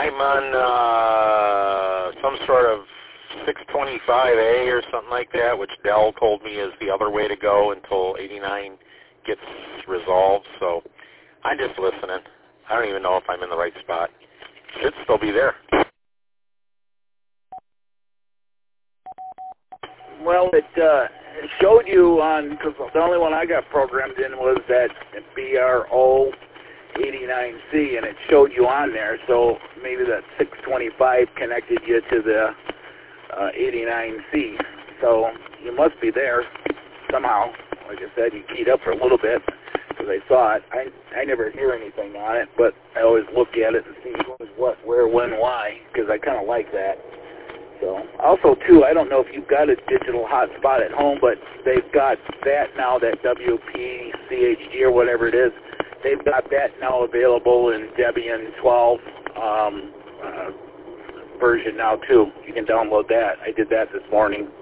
I'm on some sort of 625A or something like that, which Dell told me is the other way to go until 89 gets resolved. So I'm just listening. I don't even know if I'm in the right spot. Should still be there. Well, it showed you on, because the only one I got programmed in was that BRO 89C, and it showed you on there, so maybe that 625 connected you to the 89C. So you must be there somehow. Like I said, you keyed up for a little bit because I saw it. I never hear anything on it, but I always look at it and see who's what, where, when, why, because I kind of like that. So also, too, I don't know if you've got a digital hotspot at home, but they've got that now, that WP, CHG, or whatever it is. They've got that now available in Debian 12 version now, too. You can download that. I did that this morning.